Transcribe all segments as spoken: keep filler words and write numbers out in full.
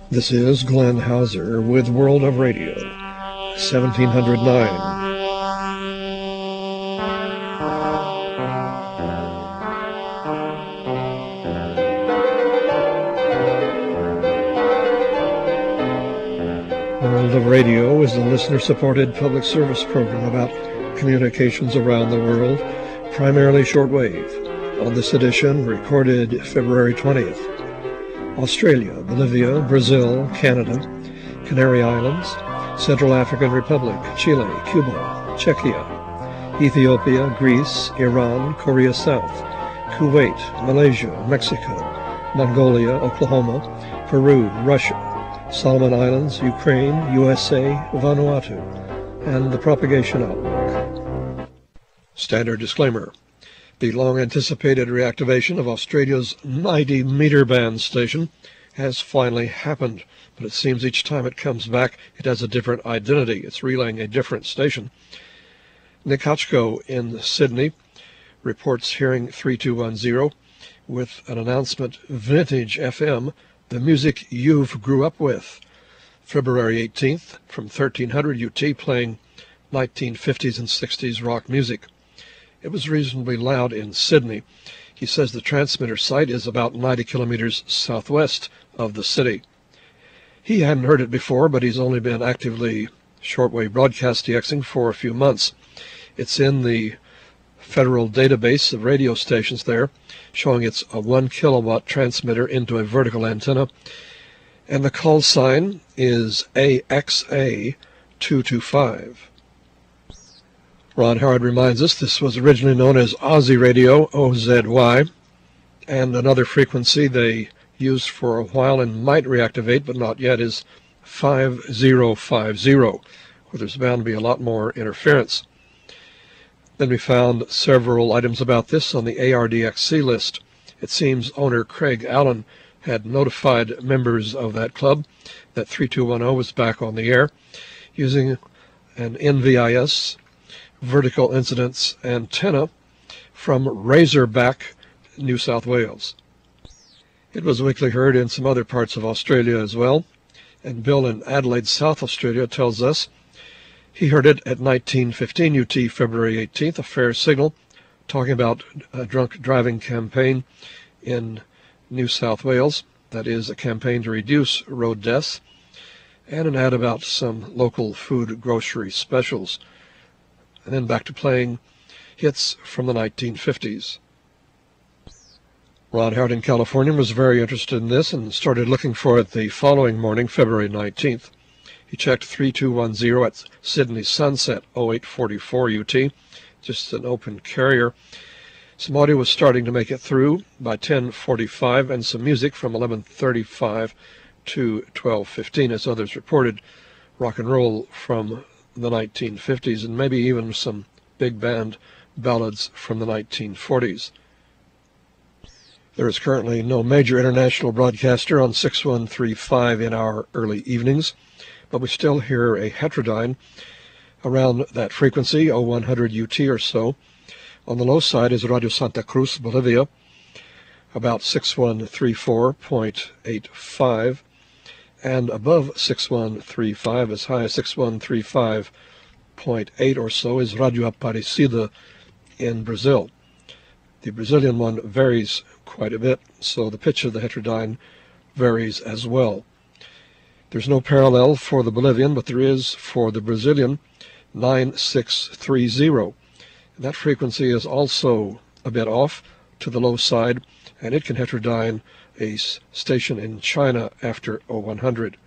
This is Glenn Hauser with World of Radio, seventeen oh nine. World of Radio is a listener-supported public service program about communications around the world, primarily shortwave. On this edition, recorded February twentieth, Australia, Bolivia, Brazil, Canada, Canary Islands, Central African Republic, Chile, Cuba, Czechia, Ethiopia, Greece, Iran, Korea South, Kuwait, Malaysia, Mexico, Mongolia, Oklahoma, Peru, Russia, Solomon Islands, Ukraine, U S A, Vanuatu, and the propagation outlook. Standard disclaimer. The long-anticipated reactivation of Australia's ninety meter band station has finally happened, but it seems each time it comes back it has a different identity. It's relaying a different station. Nick Hotchko in Sydney reports hearing three two one zero with an announcement, Vintage F M, the music you've grew up with. February eighteenth from thirteen hundred U T playing nineteen fifties and sixties rock music. It was reasonably loud in Sydney. He says the transmitter site is about ninety kilometers southwest of the city. He hadn't heard it before, but he's only been actively shortwave broadcast DXing for a few months. It's in the federal database of radio stations there, showing it's a one kilowatt transmitter into a vertical antenna, and the call sign is A X A two two five. Ron Howard reminds us this was originally known as Aussie Radio, O Z Y, and another frequency they used for a while and might reactivate, but not yet, is five zero five zero, where there's bound to be a lot more interference. Then we found several items about this on the A R D X C list. It seems owner Craig Allen had notified members of that club that three two one zero was back on the air using an N V I S vertical incidence antenna from Razorback, New South Wales. It was weekly heard in some other parts of Australia as well, and Bill in Adelaide, South Australia, tells us he heard it at nineteen fifteen U T, February eighteenth, a fair signal, talking about a drunk driving campaign in New South Wales, that is, a campaign to reduce road deaths, and an ad about some local food grocery specials. And then back to playing hits from the nineteen fifties. Ron Howard in California was very interested in this and started looking for it the following morning, February nineteenth. He checked three two one zero at Sydney Sunset, oh eight forty-four U T, just an open carrier. Some audio was starting to make it through by ten forty-five, and some music from eleven thirty-five to twelve fifteen, as others reported, rock and roll from the nineteen fifties, and maybe even some big band ballads from the nineteen forties. There is currently no major international broadcaster on six one three five in our early evenings, but we still hear a heterodyne around that frequency, oh one hundred U T or so. On the low side is Radio Santa Cruz, Bolivia, about six one three four point eight five, and above six one three five, as high as six one three five point eight or so, is Radio Aparecida in Brazil. The Brazilian one varies quite a bit, so the pitch of the heterodyne varies as well. There's no parallel for the Bolivian, but there is for the Brazilian, nine six three zero. And that frequency is also a bit off to the low side, and it can heterodyne a station in China after oh one hundred.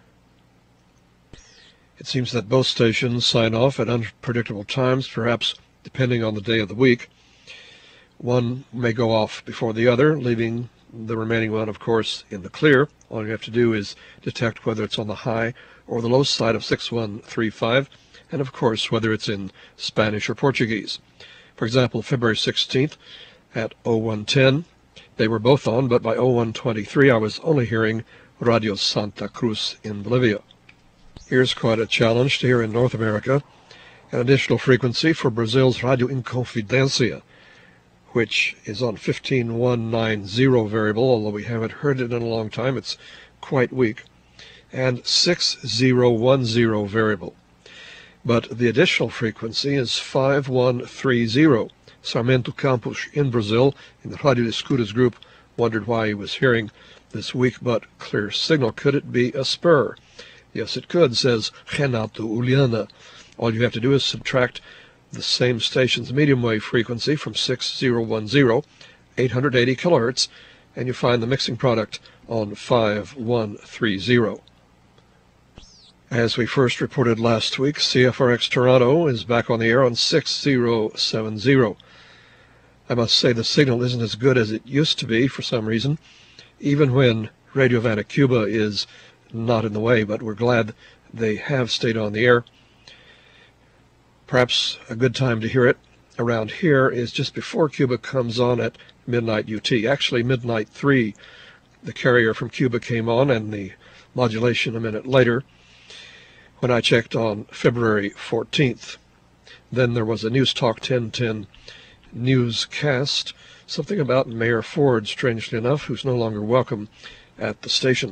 It seems that both stations sign off at unpredictable times, perhaps depending on the day of the week. One may go off before the other, leaving the remaining one, of course, in the clear. All you have to do is detect whether it's on the high or the low side of six one three five, and of course whether it's in Spanish or Portuguese. For example, February sixteenth at oh one ten, they were both on, but by oh one twenty-three I was only hearing Radio Santa Cruz in Bolivia. Here's quite a challenge to hear in North America, an additional frequency for Brazil's Radio Inconfidencia, which is on fifteen one ninety variable, although we haven't heard it in a long time. It's quite weak. and six zero one zero variable. But the additional frequency is five one three zero. Sarmento Campos in Brazil, in the Radio Escuras group, wondered why he was hearing this weak but clear signal. Could it be a spur? Yes, it could, says Renato Uliana. All you have to do is subtract the same station's medium wave frequency from six zero one zero, eight hundred eighty kilohertz, and you find the mixing product on five one three zero. As we first reported last week, C F R X Toronto is back on the air on six zero seven zero. I must say the signal isn't as good as it used to be for some reason, even when Radio Havana Cuba is not in the way, but we're glad they have stayed on the air. Perhaps a good time to hear it around here is just before Cuba comes on at midnight U T. Actually, midnight three, the carrier from Cuba came on, and the modulation a minute later when I checked on February fourteenth. Then there was a News Talk ten ten newscast, something about Mayor Ford, strangely enough, who's no longer welcome at the station.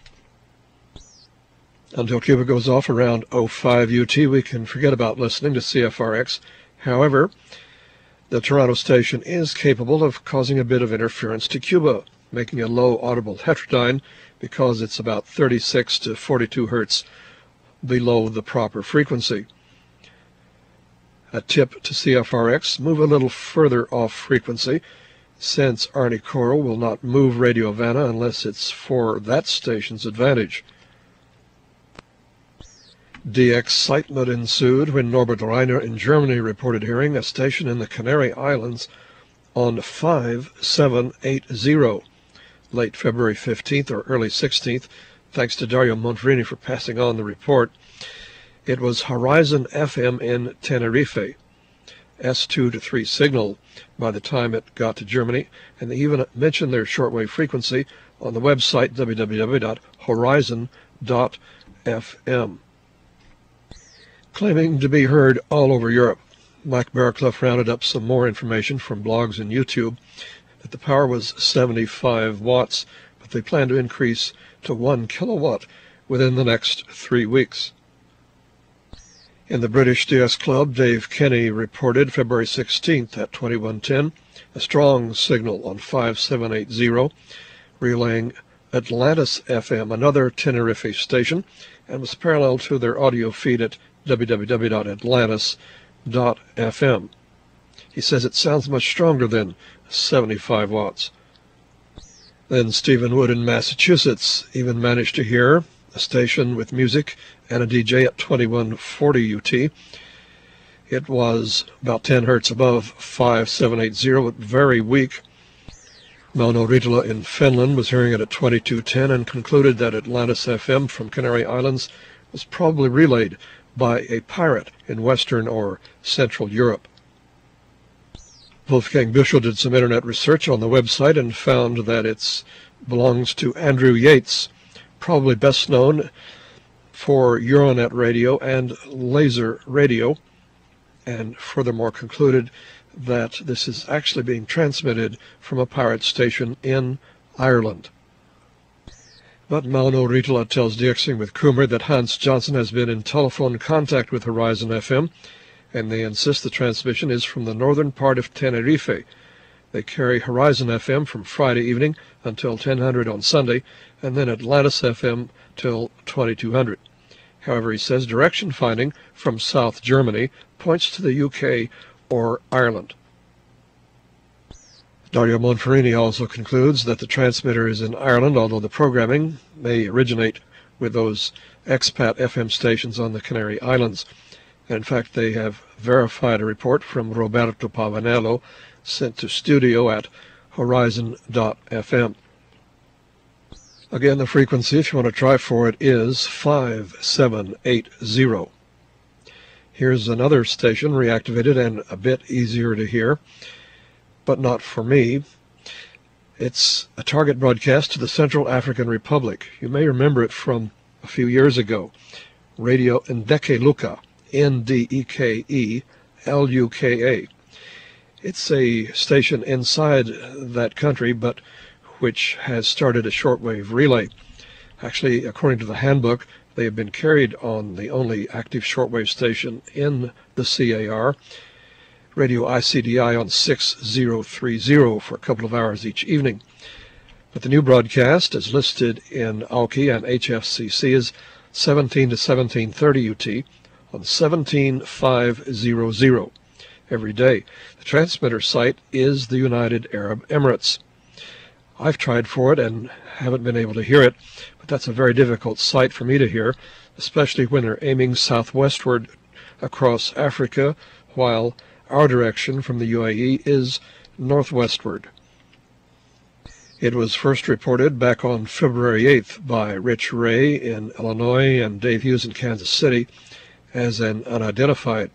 Until Cuba goes off around oh five U T, we can forget about listening to C F R X. However, the Toronto station is capable of causing a bit of interference to Cuba, making a low audible heterodyne because it's about thirty-six to forty-two hertz below the proper frequency. A tip to C F R X, move a little further off frequency, since Arnie Coral will not move Radio Havana unless it's for that station's advantage. D excitement ensued when Norbert Reiner in Germany reported hearing a station in the Canary Islands on five seven eight zero, late February fifteenth or early sixteenth, thanks to Dario Monferini for passing on the report. It was Horizon F M in Tenerife, S two to three signal by the time it got to Germany, and they even mentioned their shortwave frequency on the website w w w dot horizon dot f m. Claiming to be heard all over Europe, Mike Barraclough rounded up some more information from blogs and YouTube that the power was seventy-five watts, but they plan to increase to one kilowatt within the next three weeks. In the British D S Club, Dave Kenny reported February sixteenth at twenty-one ten a strong signal on five seven eight zero, relaying Atlantis F M, another Tenerife station, and was parallel to their audio feed at w w w dot atlantis dot f m. He says it sounds much stronger than seventy-five watts. Then Stephen Wood in Massachusetts even managed to hear a station with music and a D J at twenty-one forty U T. It was about ten hertz above five seven eight zero, but very weak. Mauno Ritola in Finland was hearing it at twenty-two ten and concluded that Atlantis F M from Canary Islands was probably relayed by a pirate in Western or Central Europe. Wolfgang Büschel did some internet research on the website and found that it belongs to Andrew Yates, probably best known for Euronet Radio and Laser Radio, and furthermore concluded that this is actually being transmitted from a pirate station in Ireland. But Mauno Ritola tells DXing with Coomer that Hans Johnson has been in telephone contact with Horizon F M, and they insist the transmission is from the northern part of Tenerife. They carry Horizon F M from Friday evening until ten hundred on Sunday, and then Atlantis F M till twenty-two hundred. However, he says direction finding from South Germany points to the U K or Ireland. Dario Monferini also concludes that the transmitter is in Ireland, although the programming may originate with those expat F M stations on the Canary Islands. And in fact, they have verified a report from Roberto Pavanello sent to studio at horizon dot f m. Again, the frequency, if you want to try for it, is five seven eight zero. Here's another station reactivated and a bit easier to hear, but not for me. It's a target broadcast to the Central African Republic. You may remember it from a few years ago. Radio Ndeke Luka, N D E K E L U K A. It's a station inside that country, but which has started a shortwave relay. Actually, according to the handbook, they have been carried on the only active shortwave station in the C A R, radio I C D I on six thousand thirty for a couple of hours each evening. But the new broadcast, as listed in A U K I and H F C C, is seventeen to seventeen thirty U T on seventeen five hundred every day. The transmitter site is the United Arab Emirates. I've tried for it and haven't been able to hear it, but that's a very difficult site for me to hear, especially when they're aiming southwestward across Africa, while our direction from the U A E is northwestward. It was first reported back on February eighth by Rich Ray in Illinois and Dave Hughes in Kansas City as an unidentified.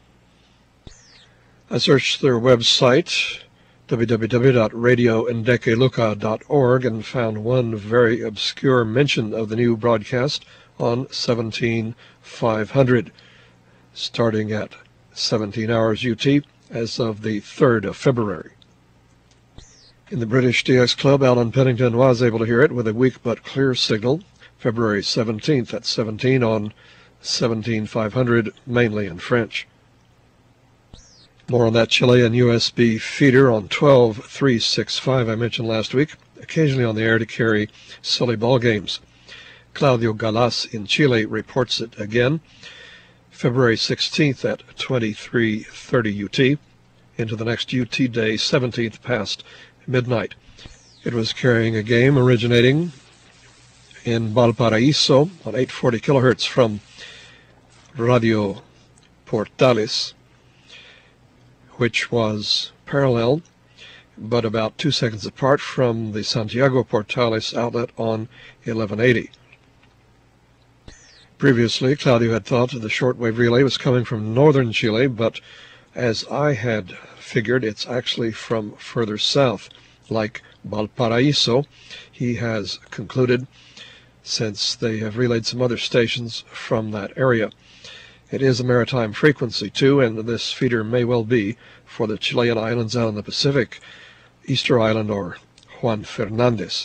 I searched their website, w w w dot radio ndekeluka dot org, and found one very obscure mention of the new broadcast on seventeen five hundred, starting at seventeen hours U T as of the third of February. In the British D X Club, Alan Pennington was able to hear it with a weak but clear signal, February seventeenth at seventeen on seventeen five hundred, mainly in French. More on that Chilean U S B feeder on twelve three sixty-five I mentioned last week, occasionally on the air to carry silly ball games. Claudio Galas in Chile reports it again, February sixteenth at twenty-three thirty U T, into the next U T day, seventeenth past midnight. It was carrying a game originating in Valparaiso on eight forty kilohertz from Radio Portales, which was parallel but about two seconds apart from the Santiago Portales outlet on eleven eighty. Previously, Claudio had thought that the shortwave relay was coming from northern Chile, but as I had figured, it's actually from further south, like Valparaiso, he has concluded, since they have relayed some other stations from that area. It is a maritime frequency, too, and this feeder may well be for the Chilean islands out in the Pacific, Easter Island or Juan Fernandez.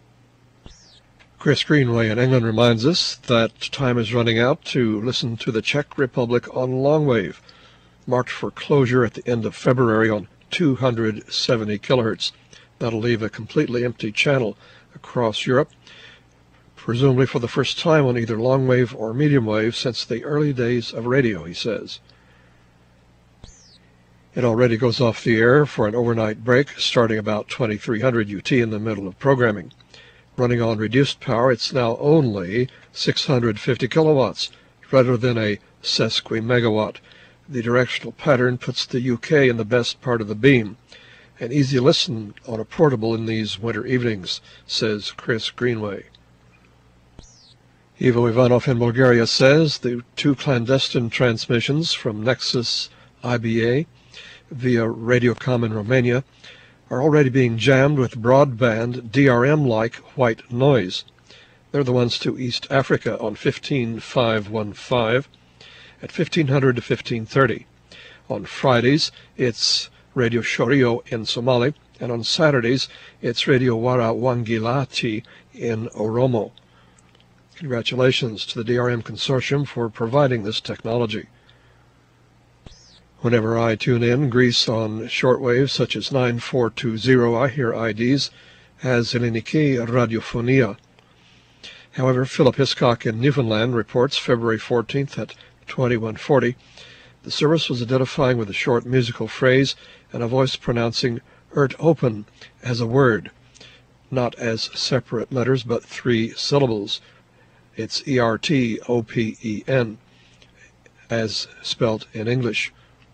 Chris Greenway in England reminds us that time is running out to listen to the Czech Republic on longwave, marked for closure at the end of February on two hundred seventy kilohertz. That'll leave a completely empty channel across Europe, presumably for the first time on either longwave or medium wave since the early days of radio, he says. It already goes off the air for an overnight break starting about twenty-three hundred U T in the middle of programming. Running on reduced power, it's now only six hundred fifty kilowatts rather than a sesquimegawatt. The directional pattern puts the U K in the best part of the beam. An easy listen on a portable in these winter evenings, says Chris Greenway. Ivo Ivanov in Bulgaria says the two clandestine transmissions from Nexus I B A via Radiocom in Romania are already being jammed with broadband D R M-like white noise. They're the ones to East Africa on fifteen five fifteen at fifteen hundred to fifteen thirty. On Fridays, it's Radio Shorio in Somali, and on Saturdays, it's Radio Wara Wangilati in Oromo. Congratulations to the D R M Consortium for providing this technology. Whenever I tune in Greece on shortwave such as nine four two zero, I hear I Ds as Helleniki Radiofonia. However, Philip Hiscock in Newfoundland reports February fourteenth at twenty-one forty. The service was identifying with a short musical phrase and a voice pronouncing Ert Open as a word, not as separate letters but three syllables. It's E R T O P E N, as spelt in English.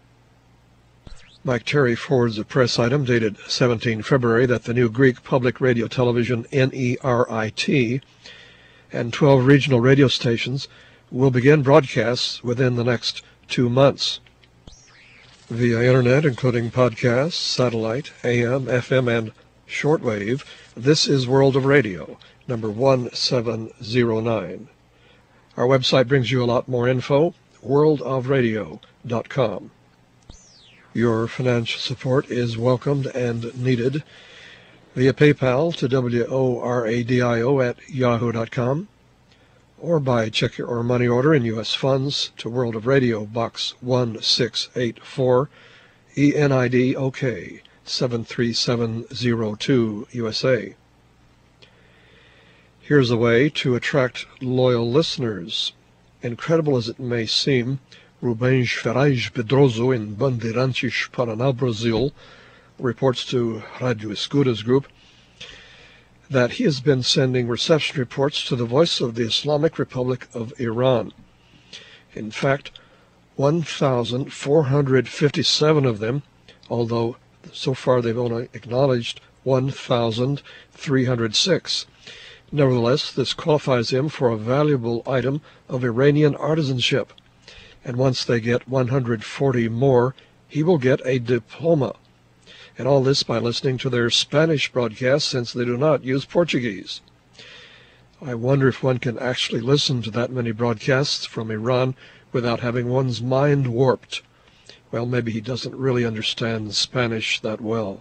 Mike Terry forwards a press item dated seventeenth February that the new Greek public radio television N E R I T and twelve regional radio stations will begin broadcasts within the next two months. Via Internet, including podcasts, satellite, A M, F M, and shortwave, this is World of Radio, number one seven zero nine. Our website brings you a lot more info, world of radio dot com. Your financial support is welcomed and needed. via PayPal to W O R A D I O at yahoo dot com, or by check or money order in U S funds to World of Radio, Box one six eight four, E N I D O K seven three seven zero two, U S A. Here's a way to attract loyal listeners. Incredible as it may seem, Rubens Ferraz Pedroso in Bandeirantes, Paraná, Brazil, reports to Radio Escuras Group that he has been sending reception reports to the Voice of the Islamic Republic of Iran. In fact, one thousand four hundred fifty-seven of them, although so far they've only acknowledged one thousand three hundred six. Nevertheless, this qualifies him for a valuable item of Iranian artisanship, and once they get one hundred forty more, he will get a diploma. And all this by listening to their Spanish broadcasts, since they do not use Portuguese. I wonder if one can actually listen to that many broadcasts from Iran without having one's mind warped. Well, maybe he doesn't really understand Spanish that well.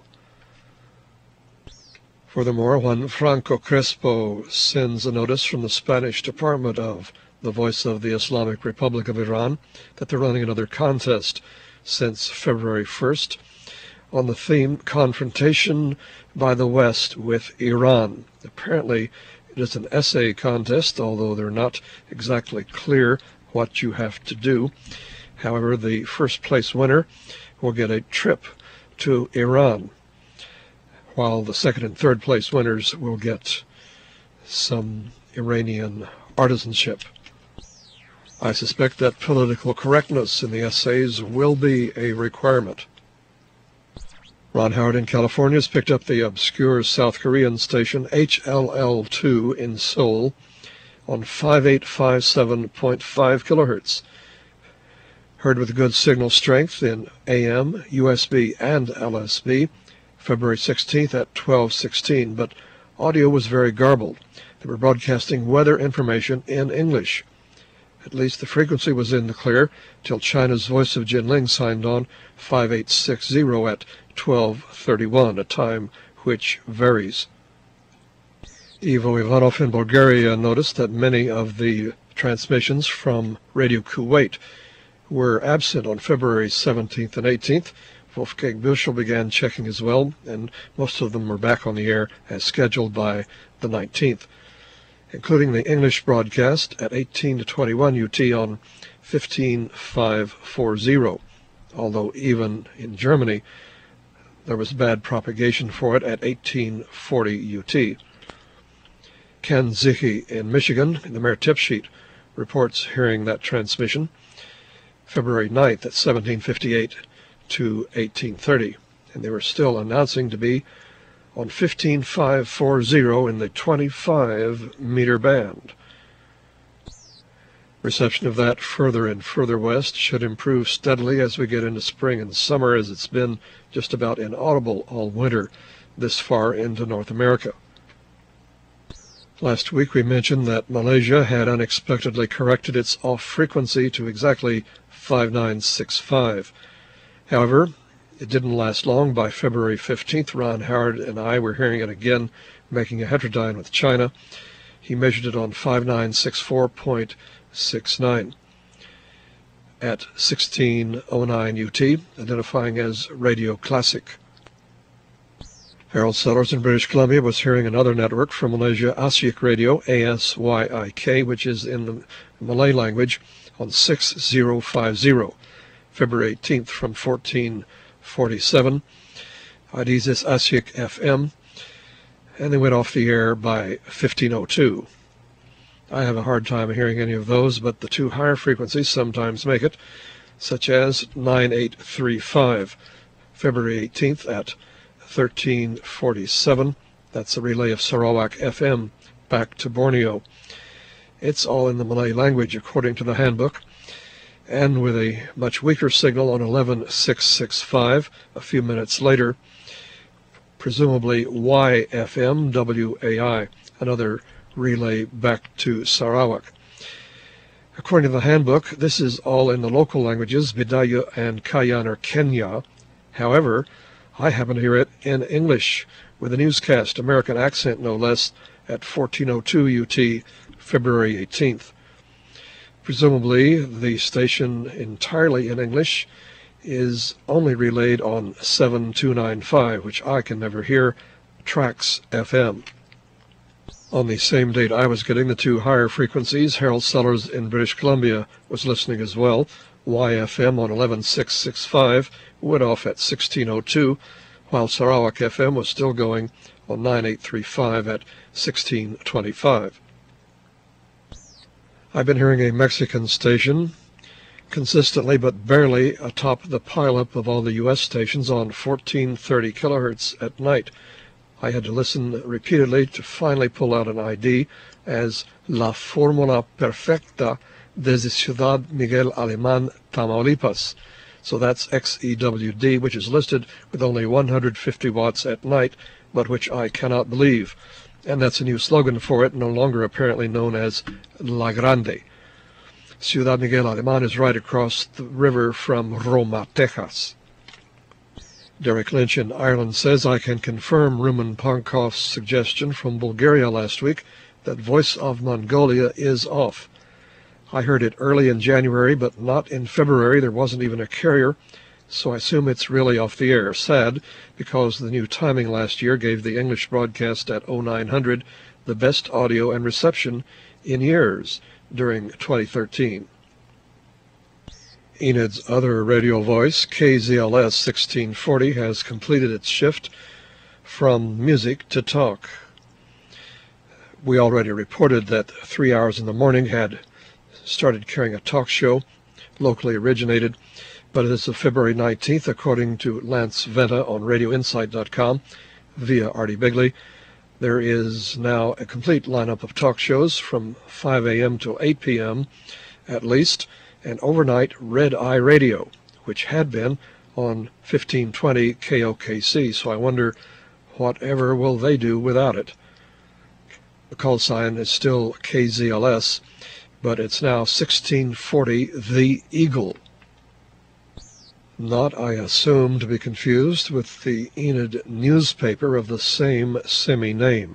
Furthermore, Juan Franco Crespo sends a notice from the Spanish Department of the Voice of the Islamic Republic of Iran that they're running another contest since February first on the theme Confrontation by the West with Iran. Apparently, it is an essay contest, although they're not exactly clear what you have to do. However, the first place winner will get a trip to Iran, while the second and third place winners will get some Iranian artisanship. I suspect that political correctness in the essays will be a requirement. Ron Howard in California has picked up the obscure South Korean station H L L two in Seoul on five eight five seven point five kilohertz. Heard with good signal strength in A M, U S B, and L S B, February sixteenth at twelve sixteen, but audio was very garbled. They were broadcasting weather information in English. At least the frequency was in the clear till China's Voice of Jinling signed on five eight six zero at twelve thirty-one, a time which varies. Ivo Ivanov in Bulgaria noticed that many of the transmissions from Radio Kuwait were absent on February seventeenth and eighteenth. Wolfgang Büschel began checking as well, and most of them were back on the air as scheduled by the nineteenth, including the English broadcast at eighteen to twenty-one U T on fifteen five forty, although even in Germany there was bad propagation for it at eighteen forty U T. Ken Zichy in Michigan, in the Mayor Tip Sheet, reports hearing that transmission February ninth at seventeen fifty-eight to eighteen thirty, and they were still announcing to be on fifteen five forty in the twenty-five meter band. Reception of that further and further west should improve steadily as we get into spring and summer, as it's been just about inaudible all winter this far into North America. Last week we mentioned that Malaysia had unexpectedly corrected its off frequency to exactly five nine six five. However, it didn't last long. By February fifteenth, Ron Howard and I were hearing it again, making a heterodyne with China. He measured it on five nine six four point six nine at sixteen oh nine U T, identifying as Radio Classic. Harold Sellers in British Columbia was hearing another network from Malaysia, Asyik Radio, A S Y I K, which is in the Malay language, on six oh five oh, February eighteenth from fourteen forty-seven. I Ds is Asyik F M, and they went off the air by fifteen oh two. I have a hard time hearing any of those, but the two higher frequencies sometimes make it, such as nine eight three five, February eighteenth at thirteen forty-seven. That's a relay of Sarawak F M back to Borneo. It's all in the Malay language according to the handbook, and with a much weaker signal on eleven six sixty-five a few minutes later, presumably Y F M W A I, another relay back to Sarawak. According to the handbook, this is all in the local languages, Bidayuh and Kayan or Kenya. However, I happen to hear it in English, with a newscast, American accent no less, at fourteen oh two U T, February eighteenth. Presumably, the station entirely in English is only relayed on seven two nine five, which I can never hear, Trax F M. On the same date I was getting the two higher frequencies, Harold Sellers in British Columbia was listening as well. Y F M on eleven six sixty-five went off at sixteen oh two, while Sarawak F M was still going on nine eight three five at sixteen twenty-five. I've been hearing a Mexican station consistently but barely atop the pileup of all the U S stations on fourteen thirty kilohertz at night. I had to listen repeatedly to finally pull out an I D as La Fórmula Perfecta desde Ciudad Miguel Alemán, Tamaulipas. So that's X E W D, which is listed with only one hundred fifty watts at night, but which I cannot believe. And that's a new slogan for it, no longer apparently known as La Grande. Ciudad Miguel Alemán is right across the river from Roma, Texas. Derek Lynch in Ireland says, I can confirm Rumen Pankov's suggestion from Bulgaria last week that Voice of Mongolia is off. I heard it early in January, but not in February. There wasn't even a carrier, so I assume it's really off the air. Sad, because the new timing last year gave the English broadcast at oh nine hundred the best audio and reception in years during twenty thirteen. Enid's other radio voice, K Z L S sixteen forty, has completed its shift from music to talk. We already reported that Three Hours in the Morning had started carrying a talk show, locally originated, but as of February nineteenth, according to Lance Venta on radio insight dot com, via Artie Bigley, there is now a complete lineup of talk shows from five a.m. till eight p.m. at least, and overnight Red Eye Radio, which had been on fifteen twenty K O K C, so I wonder whatever will they do without it. The call sign is still K Z L S, but it's now sixteen forty The Eagle. Not, I assume, to be confused with the Enid newspaper of the same semi-name.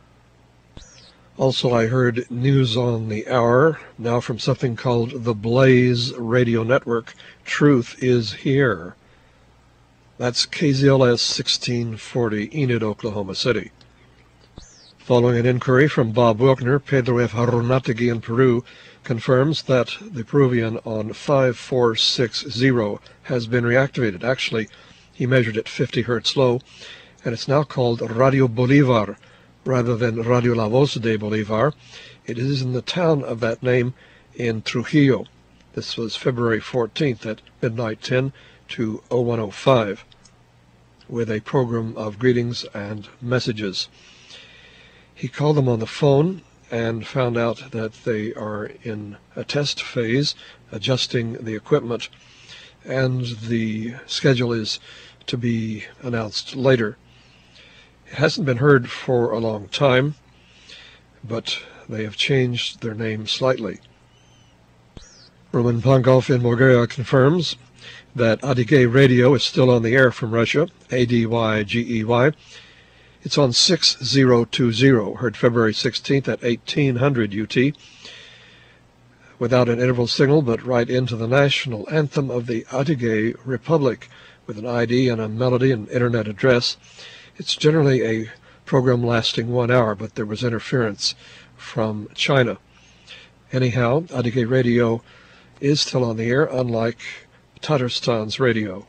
Also, I heard News on the Hour, now from something called the Blaze Radio Network. Truth is Here. That's K Z L S sixteen forty, Enid, Oklahoma City. Following an inquiry from Bob Wilkner, Pedro F. Harunategui in Peru confirms that the Peruvian on five four six zero has been reactivated. Actually, he measured it fifty hertz low, and it's now called Radio Bolivar, rather than Radio La Voz de Bolivar. It is in the town of that name in Trujillo. This was February fourteenth at midnight ten to oh one oh five, with a program of greetings and messages. He called them on the phone and found out that they are in a test phase, adjusting the equipment, and the schedule is to be announced later. It hasn't been heard for a long time, but they have changed their name slightly. Rumen Pankov in Bulgaria confirms that Adigey Radio is still on the air from Russia, A D Y G E Y. It's on six oh two oh, heard February sixteenth at eighteen hundred U T, without an interval signal, but right into the national anthem of the Adigey Republic, with an I D and a melody and internet address. It's generally a program lasting one hour, but there was interference from China. Anyhow, Adigey Radio is still on the air, unlike Tatarstan's radio.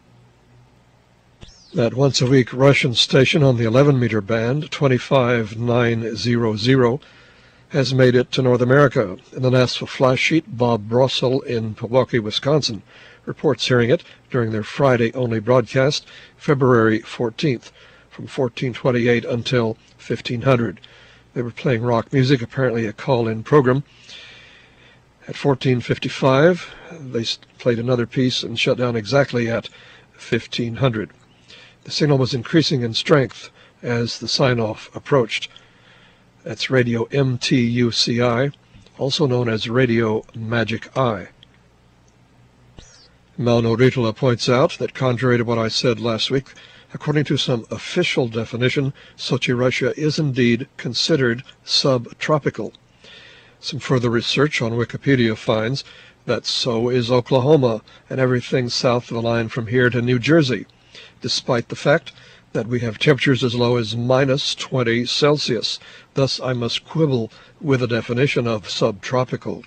That once-a-week Russian station on the eleven meter band, twenty-five nine hundred, has made it to North America. In the Nashville flash sheet, Bob Brossel in Milwaukee, Wisconsin, reports hearing it during their Friday-only broadcast, February fourteenth, from fourteen twenty-eight until fifteen hundred. They were playing rock music, apparently a call-in program. At fourteen fifty-five, they played another piece and shut down exactly at fifteen hundred. The signal was increasing in strength as the sign-off approached. That's Radio M T U C I, also known as Radio Magic Eye. Mauno Ritala points out that, contrary to what I said last week, According to some official definition, Sochi, Russia is indeed considered subtropical. Some further research on Wikipedia finds that so is Oklahoma and everything south of the line from here to New Jersey, despite the fact that we have temperatures as low as minus twenty Celsius. Thus I must quibble with the definition of subtropical.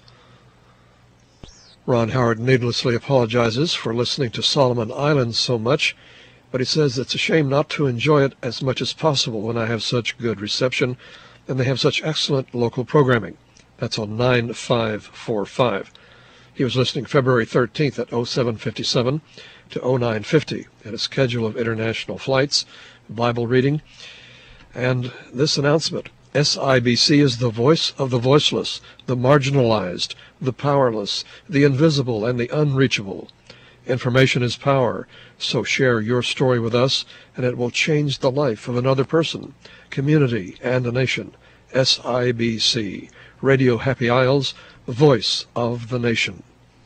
Ron Howard needlessly apologizes for listening to Solomon Islands so much, but he says it's a shame not to enjoy it as much as possible when I have such good reception and they have such excellent local programming. That's on nine five four five. He was listening February thirteenth at oh seven fifty-seven to oh nine fifty at a schedule of international flights, Bible reading, and this announcement. S I B C is the voice of the voiceless, the marginalized, the powerless, the invisible, and the unreachable. Information is power, so share your story with us, and it will change the life of another person, community, and a nation. S I B C, Radio Happy Isles, voice of the nation.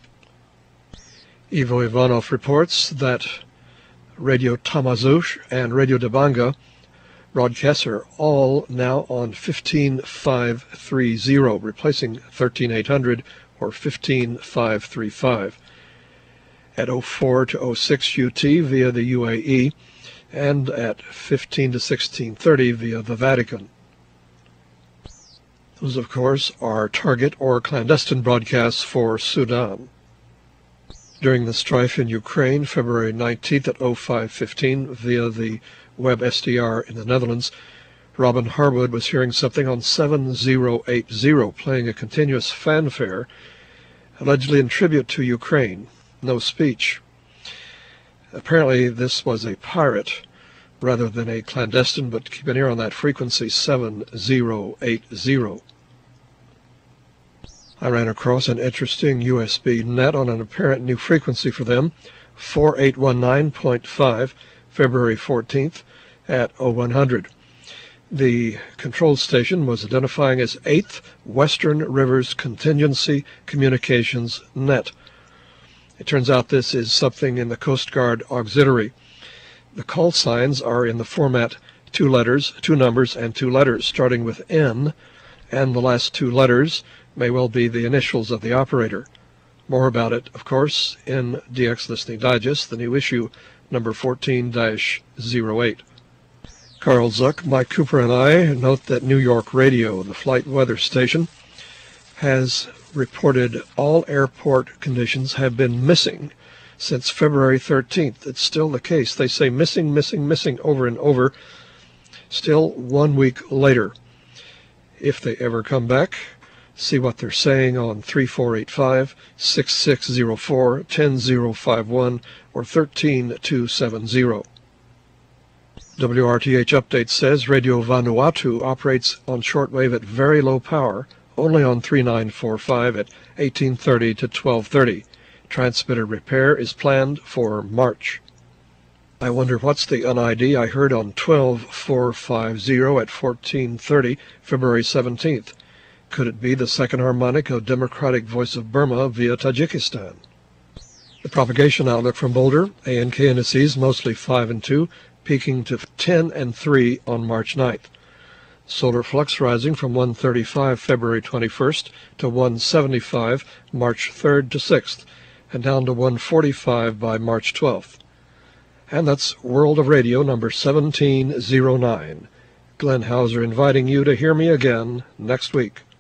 Ivo Ivanov reports that Radio Tamazush and Radio Debanga broadcasts are all now on fifteen five thirty, replacing thirteen eight hundred or fifteen five thirty-five. At oh four to oh six U T via the U A E, and at fifteen to sixteen thirty via the Vatican. Those, of course, are target or clandestine broadcasts for Sudan. During the strife in Ukraine, February nineteenth at oh five fifteen via the web S D R in the Netherlands, Robin Harwood was hearing something on seven oh eight oh, playing a continuous fanfare, allegedly in tribute to Ukraine. No speech. Apparently this was a pirate rather than a clandestine, but keep an ear on that frequency, seven oh eight oh. I ran across an interesting U S B net on an apparent new frequency for them, four eight one nine point five, February fourteenth at oh one hundred. The control station was identifying as eighth Western Rivers Contingency Communications Net. It turns out this is something in the Coast Guard Auxiliary. The call signs are in the format two letters, two numbers, and two letters, starting with N, and the last two letters may well be the initials of the operator. More about it, of course, in D X Listening Digest, the new issue, number fourteen dash oh eight. Carl Zuck, Mike Cooper, and I note that New York Radio, the flight weather station, has reported all airport conditions have been missing since February thirteenth. It's still the case. They say missing, missing, missing over and over, still one week later. If they ever come back, see what they're saying on three four eight five, six six zero four, one zero zero five one or one three two seven zero. W R T H Update says Radio Vanuatu operates on shortwave at very low power, only on three nine four five at eighteen thirty to twelve thirty. Transmitter repair is planned for March. I wonder what's the N I D I heard on twelve four fifty at fourteen thirty, February seventeenth. Could it be the second harmonic of Democratic Voice of Burma via Tajikistan? The propagation outlook from Boulder, A N K indices mostly five and two, peaking to ten and three on March ninth. Solar flux rising from one thirty-five February twenty-first to one seventy-five March third to sixth, and down to one forty-five by March twelfth. And that's World of Radio number seventeen oh nine. Glenn Hauser inviting you to hear me again next week.